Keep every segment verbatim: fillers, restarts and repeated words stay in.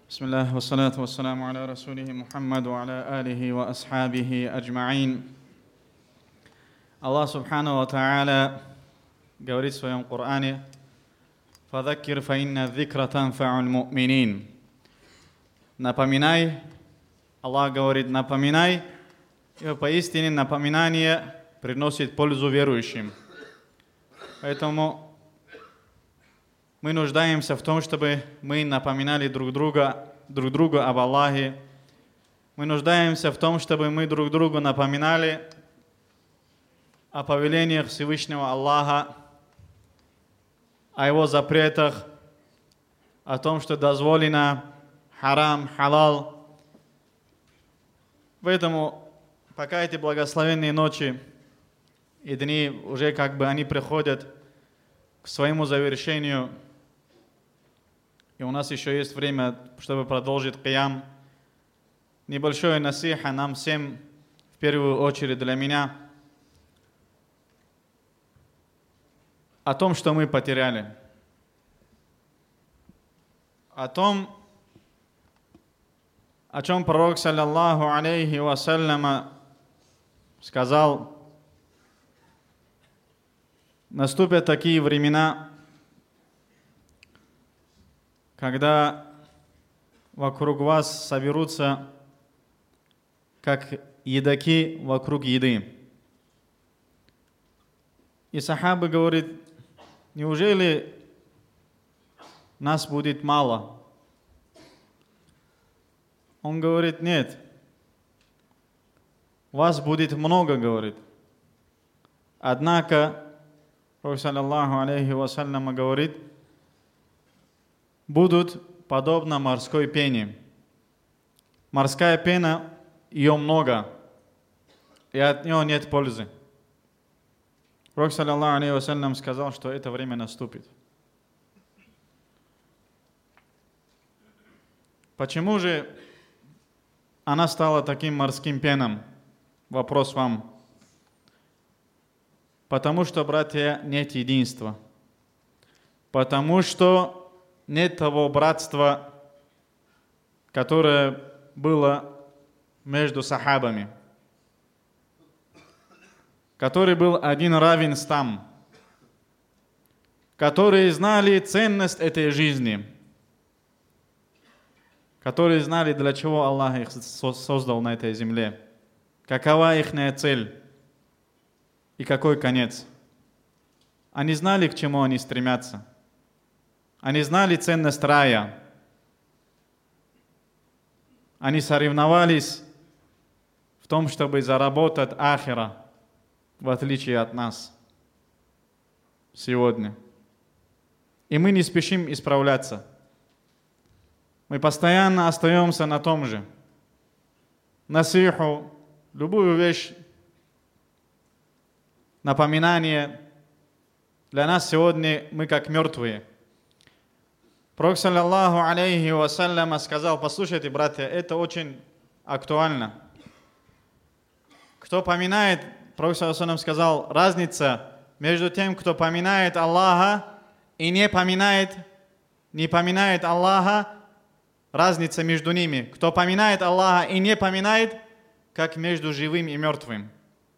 بسم الله والصلاة والسلام على رسوله محمد وعلى آله وأصحابه أجمعين. Аллах Субхану ва Тааля говорит в своем Коране: «Фадаккир фаинна дзикра танфа'уль му'минин». Напоминай, Аллах говорит, напоминай, и поистине напоминание приносит пользу верующим. Поэтому мы нуждаемся в том, чтобы мы напоминали друг друга, друг другу об Аллахе. Мы нуждаемся в том, чтобы мы друг другу напоминали о повелениях Всевышнего Аллаха, о Его запретах, о том, что дозволено, харам, халал. Поэтому, пока эти благословенные ночи и дни уже как бы они приходят к своему завершению, и у нас еще есть время, чтобы продолжить киям, небольшое насиха нам всем, в первую очередь для меня, о том, что мы потеряли. О том, о чем пророк, саллаллаху алейхи вассаляма, сказал: наступят такие времена, когда вокруг вас соберутся, как едоки вокруг еды. И сахабы говорят: неужели нас будет мало? Он говорит: нет, вас будет много, говорит. Однако, Пророк саллаллаху алейхи вассалям говорит: будут подобно морской пене. Морская пена, ее много, и от нее нет пользы. Пророк саллаллаху алейхи вассалям сказал, что это время наступит. Почему же она стала таким морским пеном? Вопрос вам. Потому что, братья, нет единства. Потому что нет того братства, которое было между сахабами, который был один равенством, которые знали ценность этой жизни, которые знали, для чего Аллах их создал на этой земле, какова их цель и какой конец. Они знали, к чему они стремятся. Они знали ценность рая. Они соревновались в том, чтобы заработать ахира, в отличие от нас сегодня. И мы не спешим исправляться. Мы постоянно остаемся на том же. Насиху, любую вещь, напоминание. Для нас сегодня мы как мертвые. Пророк, саллаллаху алейхи вассаляма, сказал: послушайте, братья, это очень актуально. Кто поминает, Пророк, саллаллаху алейхи, сказал, разница между тем, кто поминает Аллаха и не поминает, не поминает Аллаха, разница между ними. Кто поминает Аллаха и не поминает, как между живым и мертвым.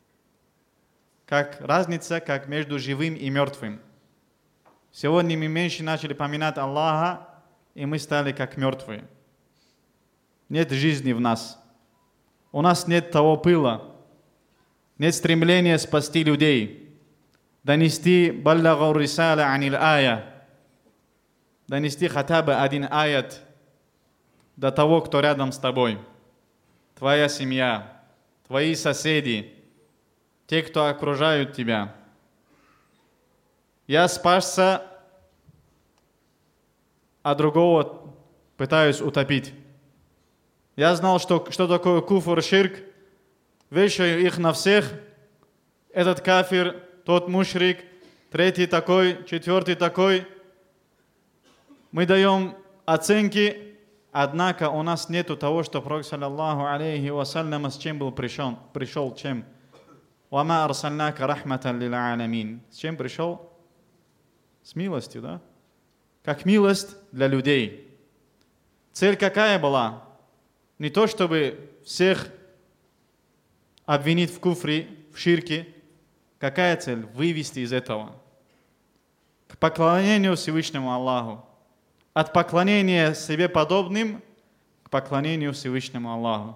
Как разница, как между живым и мертвым. Сегодня мы меньше начали поминать Аллаха, и мы стали как мертвые. Нет жизни в нас. У нас нет того пыла. Нет стремления спасти людей. Донести баллагу рисаля анил ая. Донести хотя бы один аят до того, кто рядом с тобой. Твоя семья, твои соседи, те, кто окружают тебя. Я спасся, а другого пытаюсь утопить. Я знал, что, что такое куфр, ширк, вешаю их на всех. Этот кафир, тот мушрик, третий такой, четвертый такой. Мы даем оценки, однако у нас нету того, что Пророк, саллаллаху алейхи вассалям, с чем был пришел, пришел чем? «Вама арсальнака рахматан лил аламин». С чем пришел? С милостью, да? Как милость для людей. Цель какая была? Не то, чтобы всех обвинить в куфре, в ширке. Какая цель? Вывести из этого. К поклонению Всевышнему Аллаху. От поклонения себе подобным к поклонению Всевышнему Аллаху.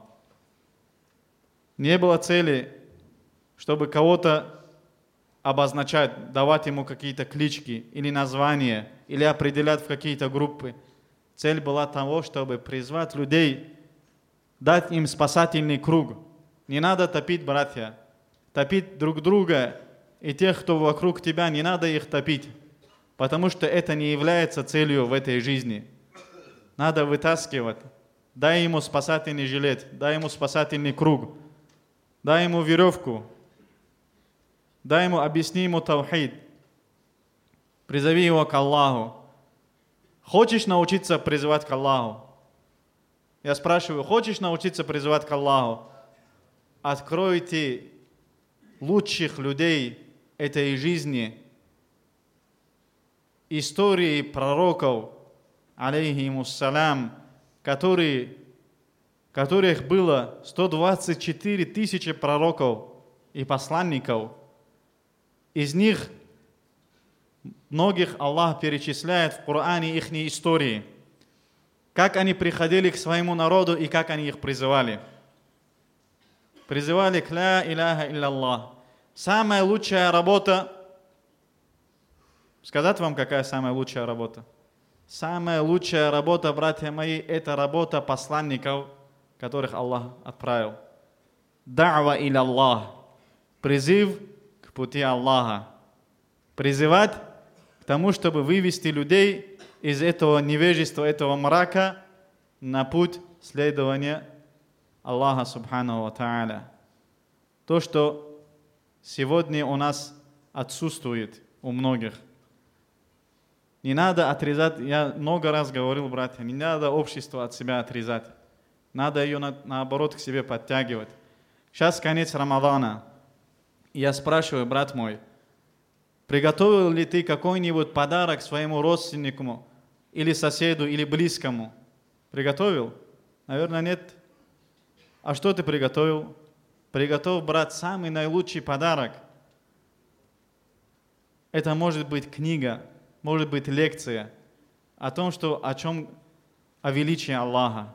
Не было цели, чтобы кого-то обозначать, давать ему какие-то клички или названия, или определять в какие-то группы. Цель была того, чтобы призвать людей, дать им спасательный круг. Не надо топить, братья. Топить друг друга и тех, кто вокруг тебя, не надо их топить. Потому что это не является целью в этой жизни. Надо вытаскивать. Дай ему спасательный жилет, дай ему спасательный круг, дай ему веревку, дай ему, объясни ему таухид. Призови его к Аллаху. Хочешь научиться призывать к Аллаху? Я спрашиваю, хочешь научиться призывать к Аллаху? Откройте лучших людей этой жизни, истории пророков, алейхимуссалям, которые, которых было сто двадцать четыре тысячи пророков и посланников. Из них многих Аллах перечисляет в Коране их истории, как они приходили к своему народу и как они их призывали. Призывали к ля иляха илляллах. Самая лучшая работа, сказать вам, какая самая лучшая работа? Самая лучшая работа, братья мои, это работа посланников, которых Аллах отправил. Да'ва иля Аллах. Призыв к пути Аллаха. Призывать к тому, чтобы вывести людей из этого невежества, этого мрака на путь следования Аллаха Субхану ва Тааля. То, что сегодня у нас отсутствует у многих. Не надо отрезать, я много раз говорил, братья, не надо общество от себя отрезать. Надо ее на, наоборот к себе подтягивать. Сейчас конец Рамадана. Я спрашиваю, брат мой, приготовил ли ты какой-нибудь подарок своему родственнику, или соседу, или близкому? Приготовил? Наверное, нет. А что ты приготовил? Приготовил, брат, самый наилучший подарок. Это может быть книга, может быть лекция о том, что, о чем, о величии Аллаха.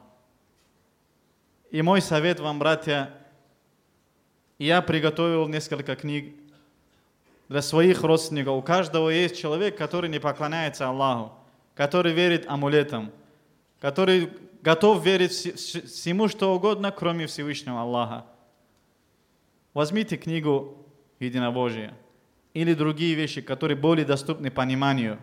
И мой совет вам, братья, я приготовил несколько книг для своих родственников. У каждого есть человек, который не поклоняется Аллаху, который верит амулетам, который готов верить всему, что угодно, кроме Всевышнего Аллаха. Возьмите книгу Единобожия или другие вещи, которые более доступны пониманию,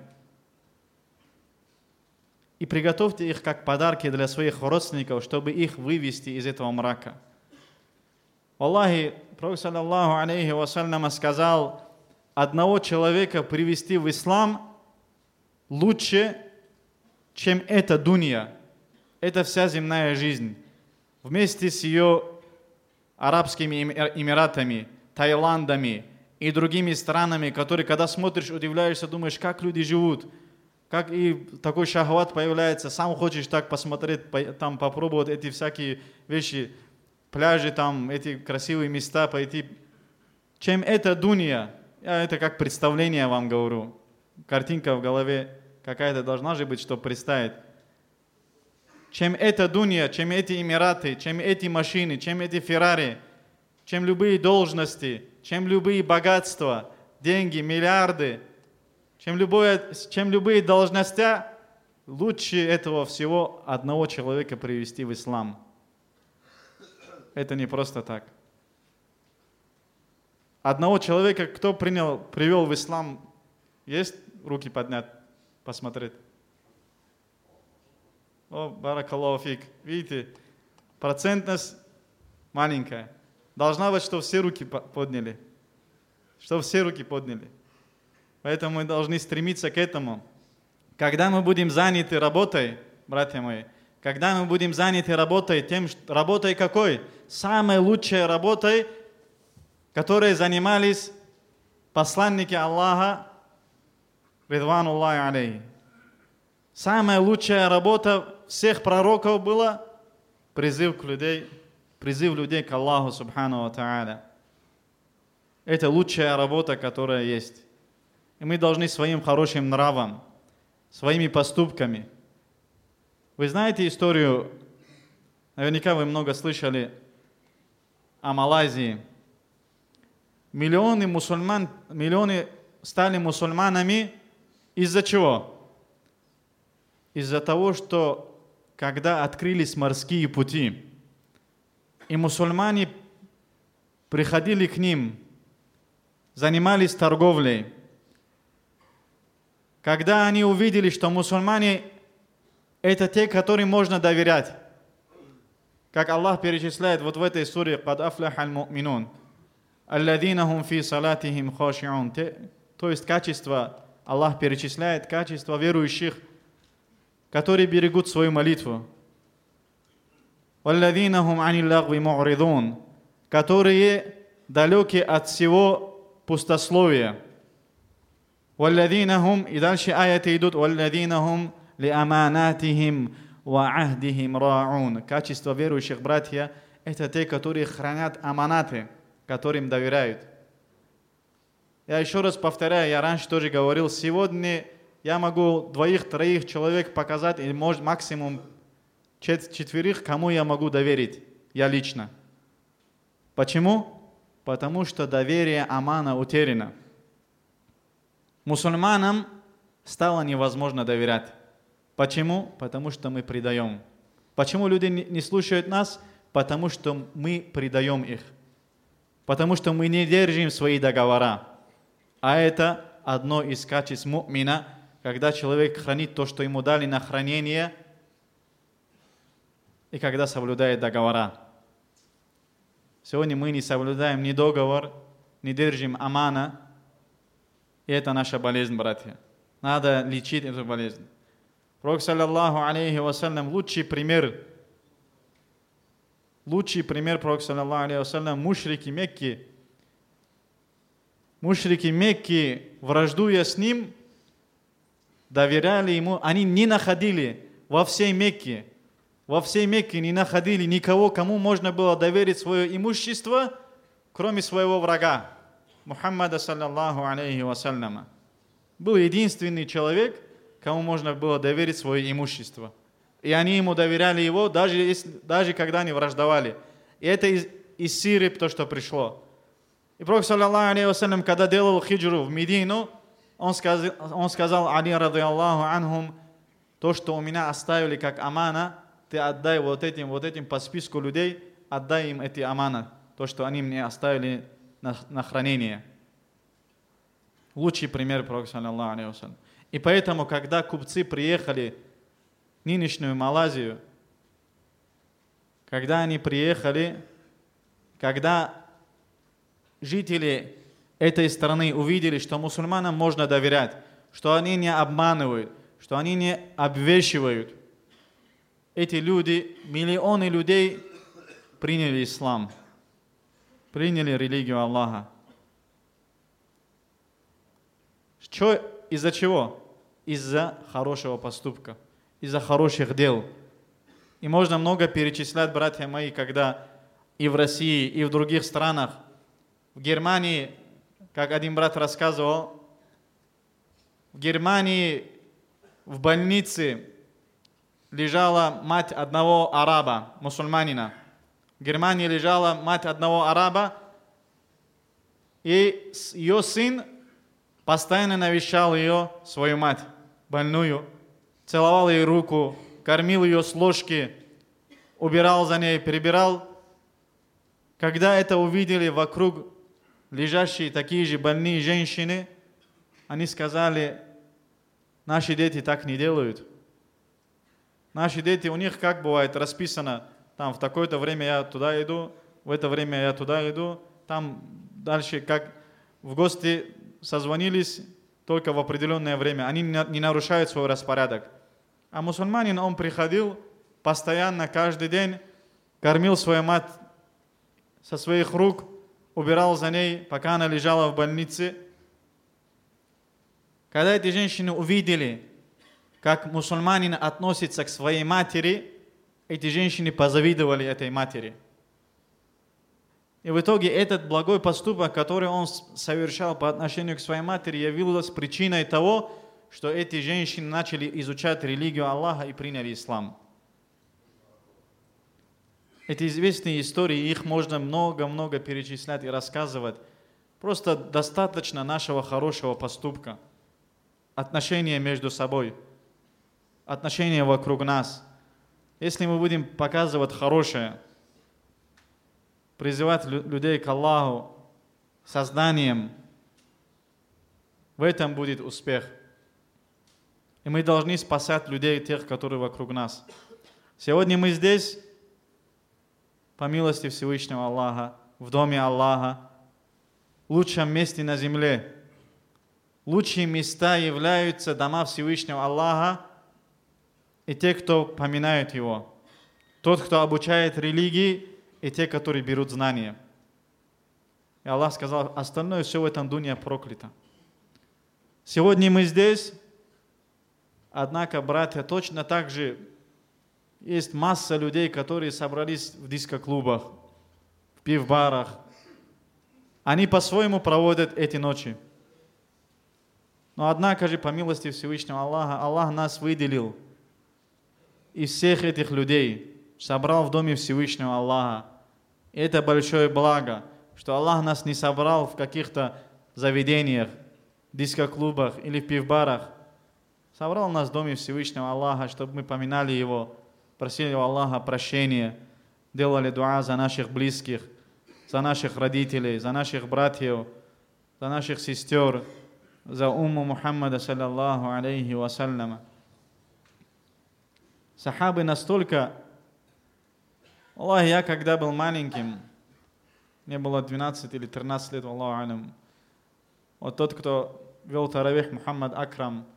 и приготовьте их как подарки для своих родственников, чтобы их вывести из этого мрака. Аллахи, Пророк саллаллаху алейхи вассалям сказал, одного человека привести в ислам лучше, чем эта дунья. Это вся земная жизнь. Вместе с ее Арабскими Эмиратами, Таиландами и другими странами, которые, когда смотришь, удивляешься, думаешь, как люди живут, как и такой шахват появляется, сам хочешь так посмотреть, там попробовать эти всякие вещи, пляжи, там, эти красивые места пойти. Чем эта дунья, я это как представление вам говорю, картинка в голове какая-то должна же быть, чтобы представить. Чем эта дунья, чем эти Эмираты, чем эти машины, чем эти Феррари, чем любые должности, чем любые богатства, деньги, миллиарды, чем, любое, чем любые должности, лучше этого всего одного человека привести в ислам. Это не просто так. Одного человека, кто принял, привел в ислам, есть руки поднять, посмотреть? О, баракаллаху фик. Видите, процентность маленькая. Должна быть, что все руки подняли. Что все руки подняли. Поэтому мы должны стремиться к этому. Когда мы будем заняты работой, братья мои, когда мы будем заняты работой, тем, работой какой? Самой лучшей работой, которой занимались посланники Аллаха, ридвануллахи алейхи. Самая лучшая работа всех пророков было призыв к людей, призыв людей к Аллаху Субхану ва Тааля. Это лучшая работа, которая есть. И мы должны своим хорошим нравом, своими поступками. Вы знаете историю, наверняка вы много слышали о Малайзии. Миллионы мусульман, миллионы стали мусульманами из-за чего? Из-за того, что когда открылись морские пути, и мусульмане приходили к ним, занимались торговлей. Когда они увидели, что мусульмане – это те, которым можно доверять, как Аллах перечисляет вот в этой суре «Кад афляхаль му'минун», «Алладина хум фи салатихим хоши'ун», то есть качество, Аллах перечисляет качество верующих, которые берегут свою молитву. «Валладина хум анил лагви му'ридун», которые далеки от всего пустословия. «Валладина хум», и дальше аяты идут, «Валладина хум ли аманатихим ва ахдихим ра'ун». Качество верующих, братья, это те, которые хранят аманаты, которым доверяют. Я еще раз повторяю, я раньше тоже говорил, сегодня я могу двоих-троих человек показать, или может максимум четверых, кому я могу доверить, я лично. Почему? Потому что доверие амана утеряно. Мусульманам стало невозможно доверять. Почему? Потому что мы предаем. Почему люди не слушают нас? Потому что мы предаем их. Потому что мы не держим свои договора. А это одно из качеств му'мина, когда человек хранит то, что ему дали на хранение, и когда соблюдает договора. Сегодня мы не соблюдаем ни договор, не держим амана, и это наша болезнь, братья. Надо лечить эту болезнь. Пророк, саллаллаху алейхи вассалям, лучший пример, лучший пример, Пророк, саллаллаху алейхи вассалям, мушрики Мекки. Мушрики Мекки, враждуя с ним, доверяли ему, они не находили во всей Мекке, во всей Мекке не находили никого, кому можно было доверить свое имущество, кроме своего врага, Мухаммада, саллаллаху алейхи вассаляма. Был единственный человек, кому можно было доверить свое имущество. И они ему доверяли его, даже, если, даже когда они враждовали. И это из, из Сирии то, что пришло. И Пророк, саллаллаху алейхи вассалям, когда делал хиджру в Медину, он сказал, он сказал Али, радиаллаху анхум, то, что у меня оставили как амана, ты отдай вот этим, вот этим по списку людей, отдай им эти амана, то, что они мне оставили на, на хранение. Лучший пример, Пророк, саллаллаху алейхи вассалям. И поэтому, когда купцы приехали в нынешнюю Малайзию, когда они приехали, когда жители этой страны увидели, что мусульманам можно доверять, что они не обманывают, что они не обвешивают, эти люди, миллионы людей приняли ислам, приняли религию Аллаха. Что, из-за чего? Из-за хорошего поступка, из-за хороших дел. И можно много перечислять, братья мои, когда и в России, и в других странах, в Германии, как один брат рассказывал, в Германии в больнице лежала мать одного араба, мусульманина. В Германии лежала мать одного араба, и ее сын постоянно навещал ее, свою мать, больную, целовал ей руку, кормил ее с ложки, убирал за ней, прибирал. Когда это увидели вокруг лежащие такие же больные женщины, они сказали, наши дети так не делают. Наши дети, у них как бывает расписано, там в такое-то время я туда иду, в это время я туда иду, там дальше как в гости созвонились только в определенное время, они не нарушают свой распорядок. А мусульманин, он приходил постоянно, каждый день, кормил свою мать со своих рук, убирал за ней, пока она лежала в больнице. Когда эти женщины увидели, как мусульманин относится к своей матери, эти женщины позавидовали этой матери. И в итоге этот благой поступок, который он совершал по отношению к своей матери, явился причиной того, что эти женщины начали изучать религию Аллаха и приняли ислам. Эти известные истории, их можно много-много перечислять и рассказывать. Просто достаточно нашего хорошего поступка, отношения между собой, отношения вокруг нас. Если мы будем показывать хорошее, призывать людей к Аллаху, созданием, в этом будет успех. И мы должны спасать людей, тех, которые вокруг нас. Сегодня мы здесь, по милости Всевышнего Аллаха, в доме Аллаха, в лучшем месте на земле. Лучшие места являются дома Всевышнего Аллаха и те, кто поминают Его. Тот, кто обучает религии, и те, которые берут знания. И Аллах сказал, остальное все в этом дуне проклято. Сегодня мы здесь, однако, братья, точно так же есть масса людей, которые собрались в диско-клубах, в пив-барах. Они по-своему проводят эти ночи. Но однако же, по милости Всевышнего Аллаха, Аллах нас выделил из всех этих людей, собрал в доме Всевышнего Аллаха. И это большое благо, что Аллах нас не собрал в каких-то заведениях, диско-клубах или в пив-барах. Собрал нас в доме Всевышнего Аллаха, чтобы мы поминали Его, просили у Аллаха прощения, делали дуа за наших близких, за наших родителей, за наших братьев, за наших сестер, за умму Мухаммада, саллаллаху алейхи вассаляма. Сахабы настолько... Аллах, я когда был маленьким, мне было двенадцать или тринадцать лет, Аллаху алям. Вот тот, кто вел таравих, Мухаммад Акрам,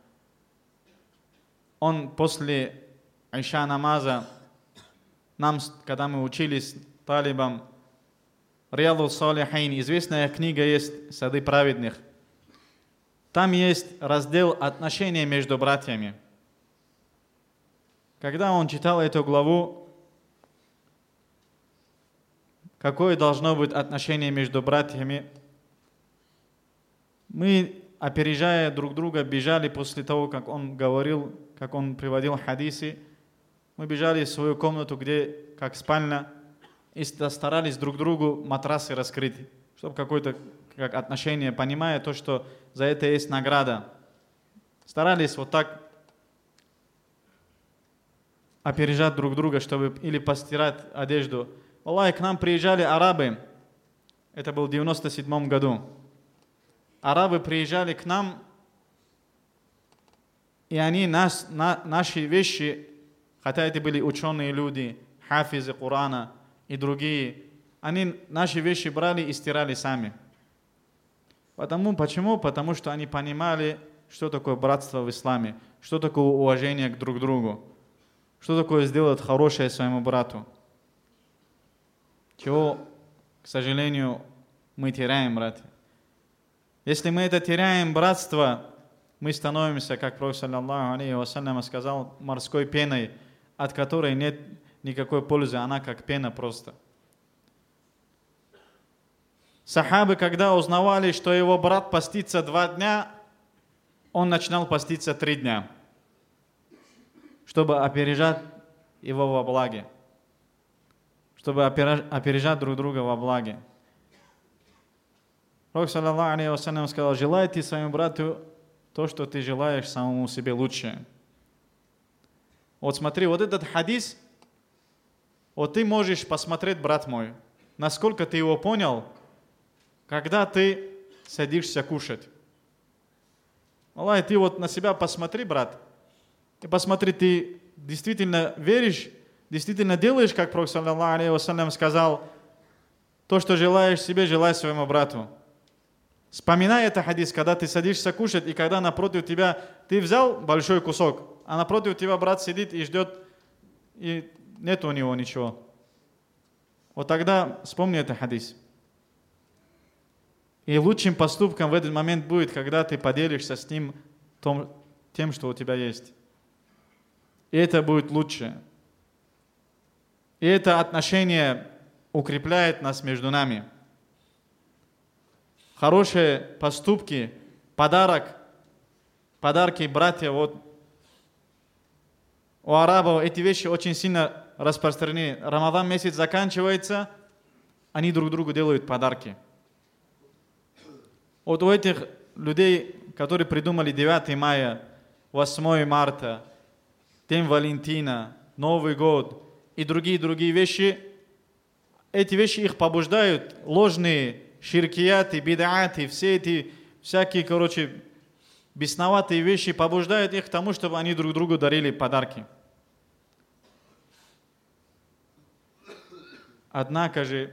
он после Иша намаза, нам, когда мы учились талибам, Риаду Салихин, известная книга есть «Сады праведных». Там есть раздел «Отношения между братьями». Когда он читал эту главу, какое должно быть отношение между братьями, мы, опережая друг друга, бежали после того, как он говорил, как он приводил хадисы. Мы бежали в свою комнату, где, как спальня, и старались друг другу матрасы раскрыть, чтобы какое-то как отношение, понимая то, что за это есть награда. Старались вот так опережать друг друга, чтобы или постирать одежду. Аллах, к нам приезжали арабы, это был в девяносто седьмом году. Арабы приезжали к нам, и они нас, на, наши вещи, хотя это были ученые люди, хафизы Корана и другие, они наши вещи брали и стирали сами. Потому, почему? Потому что они понимали, что такое братство в исламе, что такое уважение к друг другу, что такое сделать хорошее своему брату. Чего, к сожалению, мы теряем, братья. Если мы это теряем, братство, мы становимся, как Пророк саллаллаху алейхи вассалям сказал, морской пеной, от которой нет никакой пользы, она как пена просто. Сахабы, когда узнавали, что его брат постится два дня, он начинал поститься три дня, чтобы опережать его во благе, чтобы опережать друг друга во благе. Пророк саллаллаху алейхи вассалям сказал, желайте своему брату то, что ты желаешь самому себе лучшее. Вот смотри, вот этот хадис, вот ты можешь посмотреть, брат мой, насколько ты его понял, когда ты садишься кушать. Аллах, ты вот на себя посмотри, брат, и посмотри, ты действительно веришь, действительно делаешь, как Пророк саллаллаху алейхи вассалям сказал, то, что желаешь себе, желай своему брату. Вспоминай это хадис, когда ты садишься кушать, и когда напротив тебя, ты взял большой кусок, а напротив тебя брат сидит и ждет, и нет у него ничего. Вот тогда вспомни это хадис. И лучшим поступком в этот момент будет, когда ты поделишься с ним том, тем, что у тебя есть. И это будет лучше. И это отношение укрепляет нас между нами. Хорошие поступки, подарок, подарки, братья, вот у арабов эти вещи очень сильно распространены. Рамадан месяц заканчивается, они друг другу делают подарки. Вот у этих людей, которые придумали девятое мая, восьмое марта, День Валентина, Новый год и другие-другие вещи, эти вещи их побуждают, ложные ширкияты, бид'аты, все эти всякие, короче, бесноватые вещи побуждают их к тому, чтобы они друг другу дарили подарки. Однако же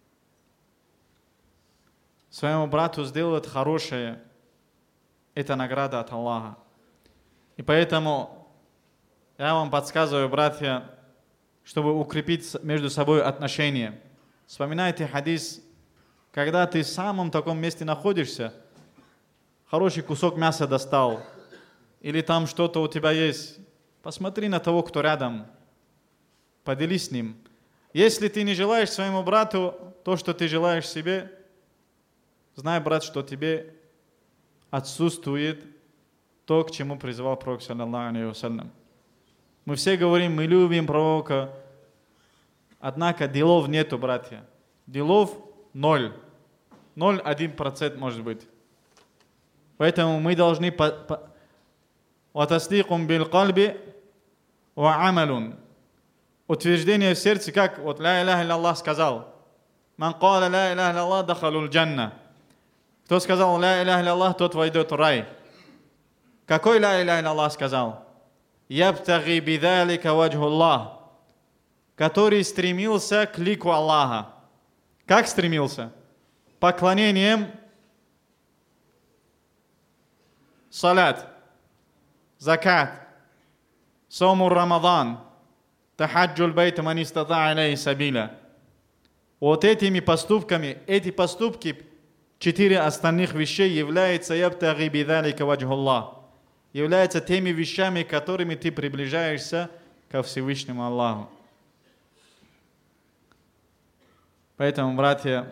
своему брату сделать хорошее – это награда от Аллаха. И поэтому я вам подсказываю, братья, чтобы укрепить между собой отношения. Вспоминайте хадис, когда ты в самом таком месте находишься, хороший кусок мяса достал, или там что-то у тебя есть, посмотри на того, кто рядом, поделись с ним. Если ты не желаешь своему брату то, что ты желаешь себе, знай, брат, что тебе отсутствует то, к чему призывал пророк, саллаллаху алейхи вассалям. Мы все говорим, мы любим пророка, однако делов нету, братья. Делов ноль. Ноль, один процент может быть. Поэтому мы должны «Ватасликум бил кальби ва амалун». Утверждение в сердце, как вот «Ла иляха илляллах» сказал. «Ман каля ла иляха илляллах дахалул джанна». Кто сказал «Ла иляха илляллах», тот войдет в рай. Какой «Ла иляха илляллах» сказал? «Ябтаги бидалика ваджхуллах», который стремился к лику Аллаха. Как стремился? Поклонением, салят, закат, сауму Рамадан, тахаджуль байта ман истата алейхи сабиля. Вот этими поступками, эти поступки, четыре остальных вещей являются ябтаги бидалика ваджхуллах, являются теми вещами, которыми ты приближаешься ко Всевышнему Аллаху. Поэтому, братья,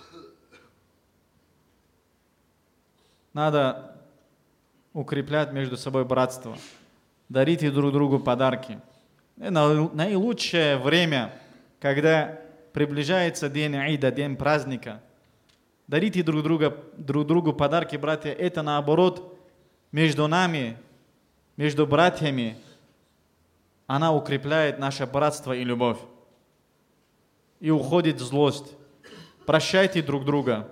надо укреплять между собой братство. Дарите друг другу подарки. И наилучшее время, когда приближается день Ида, день праздника. Дарите друг, друга, друг другу подарки, братья. Это наоборот между нами, между братьями, она укрепляет наше братство и любовь. И уходит злость. Прощайте друг друга.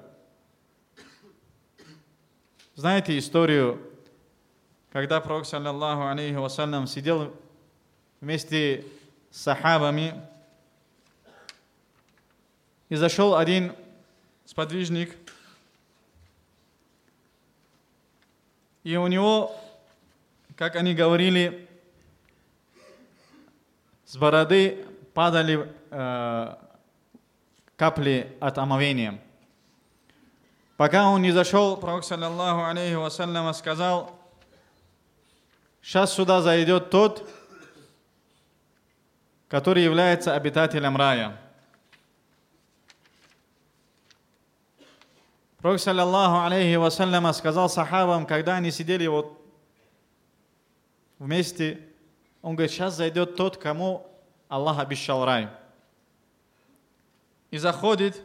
Знаете историю, когда пророк, саллаллаху алейхи вассалям, сидел вместе с сахабами, и зашел один сподвижник, и у него, как они говорили, с бороды падали э, капли от омовения. Пока он не зашел, пророк, саллаллаху алейхи вассалям, сказал: сейчас сюда зайдет тот, который является обитателем рая. Пророк, саллаллаху алейхи вассалям, сказал сахабам, когда они сидели вот вместе, он говорит: сейчас зайдет тот, кому Аллах обещал рай. И заходит,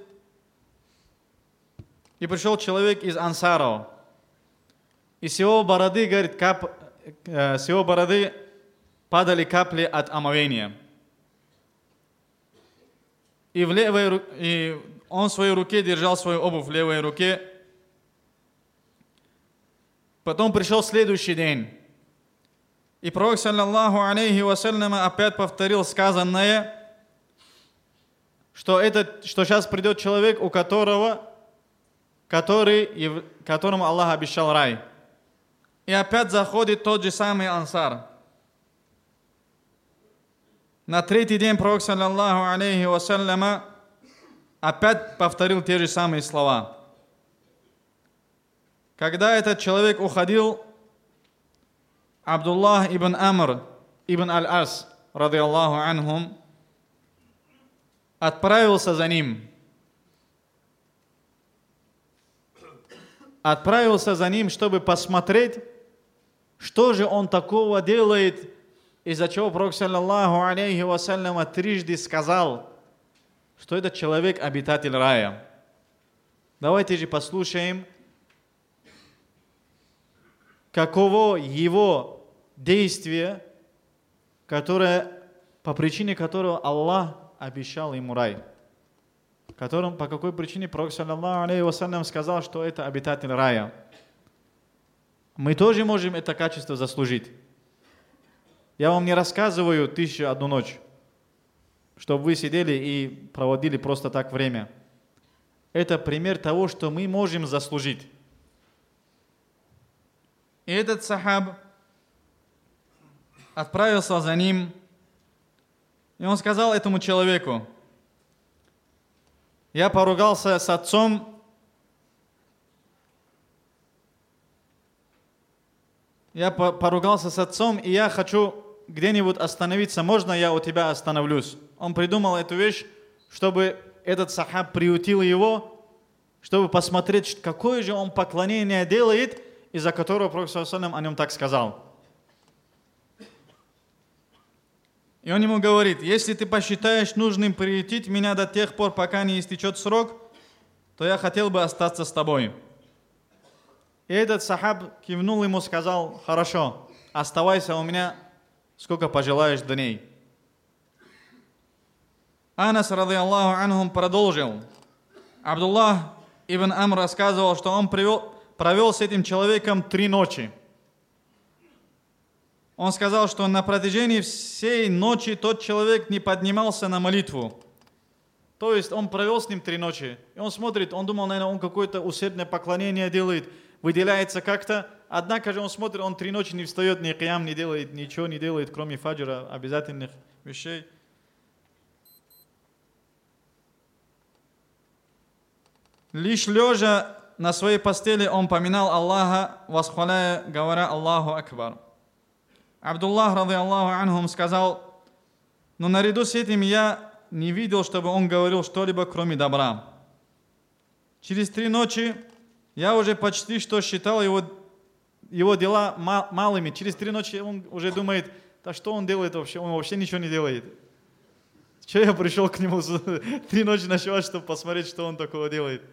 и пришел человек из ансаров. И с его бороды, говорит, кап, э, с его бороды падали капли от омовения. И, в левой, и он в своей руке держал свою обувь в левой руке. Потом пришел следующий день. И пророк, саллаллаху алейхи вассалям, опять повторил сказанное, что, это, что сейчас придет человек, у которого, который, которому Аллах обещал рай. И опять заходит тот же самый ансар. На третий день пророк, саллаллаху алейхи вассалям, опять повторил те же самые слова. Когда этот человек уходил, Абдуллах ибн Амр ибн Аль-Ас, ради Аллаху анхум, отправился за ним. Отправился за ним, чтобы посмотреть, что же он такого делает, из-за чего Пророк саллаллаху алейхи вассаляма трижды сказал, что этот человек обитатель рая. Давайте же послушаем, каково его действие, которое, по причине которого Аллах обещал ему рай. Которым, по какой причине Пророк саллаллаху алейхи вассалям сказал, что это обитатель рая. Мы тоже можем это качество заслужить. Я вам не рассказываю тысячу одну ночь, чтобы вы сидели и проводили просто так время. Это пример того, что мы можем заслужить. И этот сахаб отправился за ним, и он сказал этому человеку: я поругался с отцом, я поругался с отцом, и я хочу где-нибудь остановиться, можно я у тебя остановлюсь? Он придумал эту вещь, чтобы этот сахаб приютил его, чтобы посмотреть, какое же он поклонение делает, из-за которого Пророк саллаллаху алейхи ва саллям о нем так сказал. И он ему говорит: если ты посчитаешь нужным приютить меня до тех пор, пока не истечет срок, то я хотел бы остаться с тобой. И этот сахаб кивнул ему, сказал: хорошо, оставайся у меня, сколько пожелаешь дней. Анас, ради Аллаху анхум, продолжил. Абдуллах ибн Амр рассказывал, что он привел, провел с этим человеком три ночи. Он сказал, что на протяжении всей ночи тот человек не поднимался на молитву. То есть он провел с ним три ночи. И он смотрит, он думал, наверное, он какое-то усердное поклонение делает, выделяется как-то. Однако же он смотрит, он три ночи не встает, ни киям не делает, ничего не делает, кроме фаджра, обязательных вещей. Лишь лежа на своей постели он поминал Аллаха, восхваляя, говоря: Аллаху Акбар. Абдуллах, ради Аллаху анхум, сказал: но наряду с этим я не видел, чтобы он говорил что-либо, кроме добра. Через три ночи я уже почти что считал его, его дела малыми. Через три ночи он уже думает: да что он делает вообще? Он вообще ничего не делает. Че я пришел к нему три ночи ночевать, чтобы посмотреть, что он такого делает?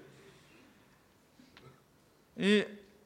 И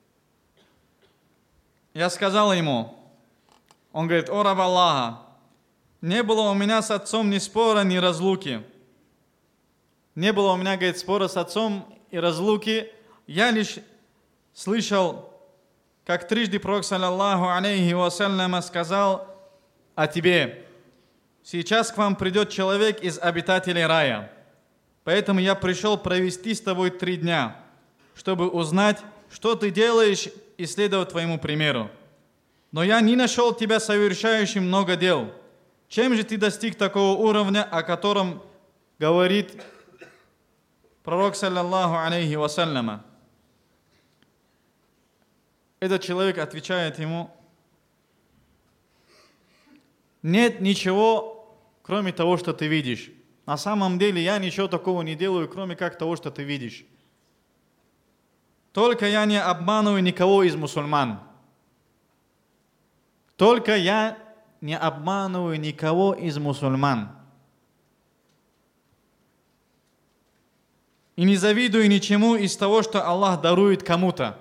я сказал ему, он говорит: о раб Аллаха, не было у меня с отцом ни спора, ни разлуки. Не было у меня, говорит, спора с отцом и разлуки. Я лишь слышал, как трижды Пророк саллаллаху алейхи вассаляма сказал о тебе: сейчас к вам придет человек из обитателей рая. Поэтому я пришел провести с тобой три дня, чтобы узнать, что ты делаешь, и следовать твоему примеру. Но я не нашел тебя совершающим много дел. Чем же ты достиг такого уровня, о котором говорит Пророк саллаллаху алейхи вассаляма? Этот человек отвечает ему: нет ничего, кроме того, что ты видишь. На самом деле я ничего такого не делаю, кроме как того, что ты видишь. Только я не обманываю никого из мусульман. Только я не обманываю никого из мусульман. И не завидую ничему из того, что Аллах дарует кому-то.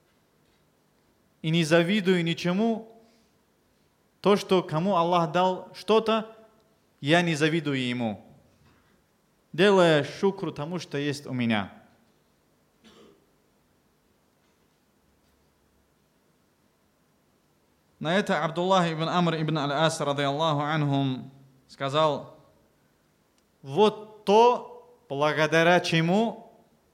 И не завидую ничему, то, что кому Аллах дал что-то, я не завидую ему, делая шукру тому, что есть у меня. На это Абдуллах ибн Амр ибн Аль-Ас, ради Аллаху анхум, сказал: вот то, благодаря чему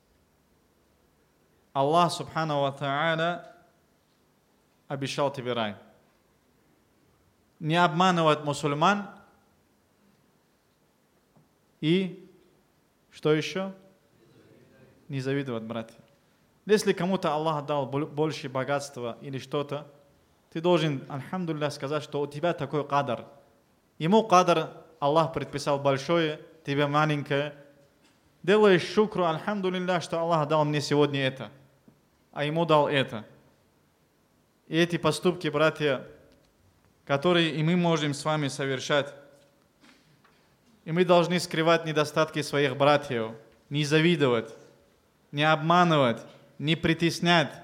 Аллах субхану ва тааля обещал тебе рай. Не обманывать мусульман и что еще? Не завидовать братьям. Если кому-то Аллах дал больше богатства или что-то, ты должен, альхамдулилля, сказать, что у тебя такой кадар. Ему кадар Аллах предписал большое, тебе маленькое. Делаешь шукру, альхамдулилля, что Аллах дал мне сегодня это, а ему дал это. И эти поступки, братья, которые и мы можем с вами совершать, и мы должны скрывать недостатки своих братьев, не завидовать, не обманывать, не притеснять.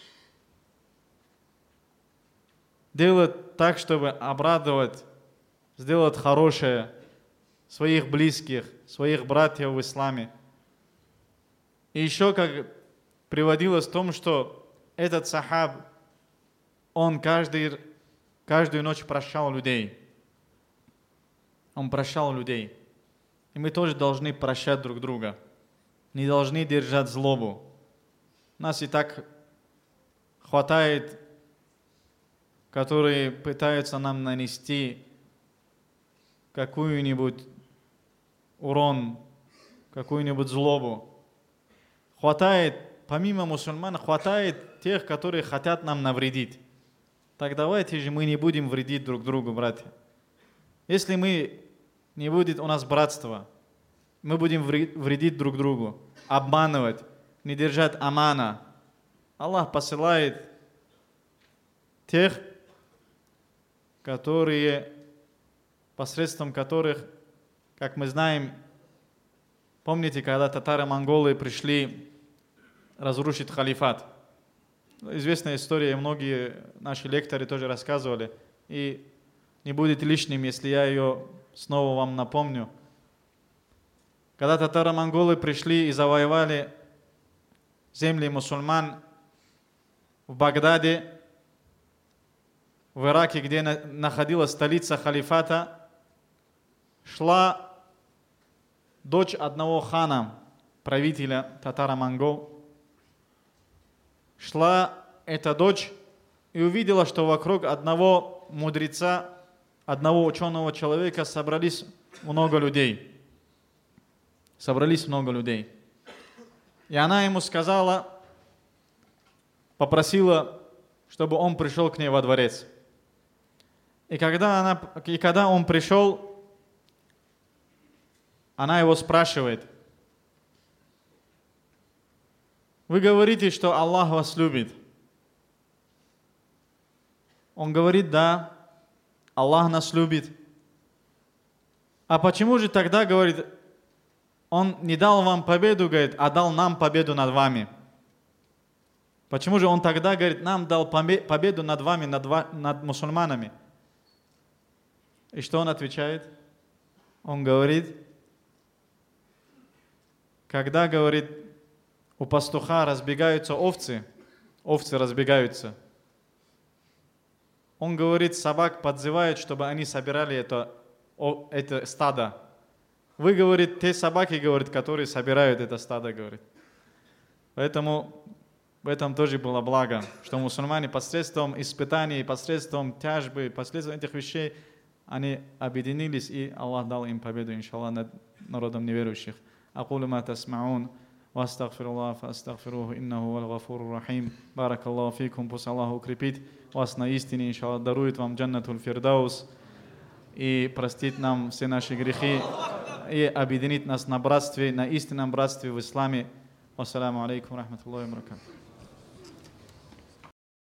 Делать так, чтобы обрадовать, сделать хорошее своих близких, своих братьев в исламе. И еще как приводилось в том, что этот сахаб, он каждый, каждую ночь прощал людей. Он прощал людей. И мы тоже должны прощать друг друга. Не должны держать злобу. Нас и так хватает, которые пытаются нам нанести какую-нибудь урон, какую-нибудь злобу. Хватает, помимо мусульман, хватает тех, которые хотят нам навредить. Так давайте же мы не будем вредить друг другу, братья. Если мы не будет у нас братства, мы будем вредить друг другу, обманывать, не держать амана. Аллах посылает тех, которые, посредством которых, как мы знаем, помните, когда татаро-монголы пришли разрушить халифат. Известная история, многие наши лекторы тоже рассказывали, и не будет лишним, если я ее снова вам напомню. Когда татаро-монголы пришли и завоевали земли мусульман в Багдаде, в Ираке, где находилась столица халифата, шла дочь одного хана, правителя татаро-монгол. Шла эта дочь и увидела, что вокруг одного мудреца, одного ученого человека собрались много людей. Собрались много людей. И она ему сказала, попросила, чтобы он пришел к ней во дворец. И когда, она, и когда он пришел, она его спрашивает: вы говорите, что Аллах вас любит. Он говорит: да, Аллах нас любит. А почему же тогда, говорит, Он не дал вам победу, говорит, а дал нам победу над вами? Почему же Он тогда, говорит, нам дал победу над вами, над, над мусульманами? И что он отвечает? Он говорит: когда, говорит, у пастуха разбегаются овцы, овцы разбегаются, он, говорит, собак подзывает, чтобы они собирали это, это стадо. Вы, говорит, те собаки, говорит, которые собирают это стадо, говорит. Поэтому в этом тоже было благо, что мусульмане посредством испытаний, посредством тяжбы, посредством этих вещей, они объединились, и Аллах дал им победу, иншаллах, над народом неверующих. أقول ما تسمعون وأستغفر الله فأستغفروه إنه هو الغفور الرحيم. بارك الله فيكم. Пусть Аллах укрепит вас на истине, иншаллах, дарует вам джаннатуль фирдаус и простит нам все наши грехи и объединит нас на братстве, на истинном братстве в исламе. Вассаламу алейкум рахматуллахи ва баракатуху.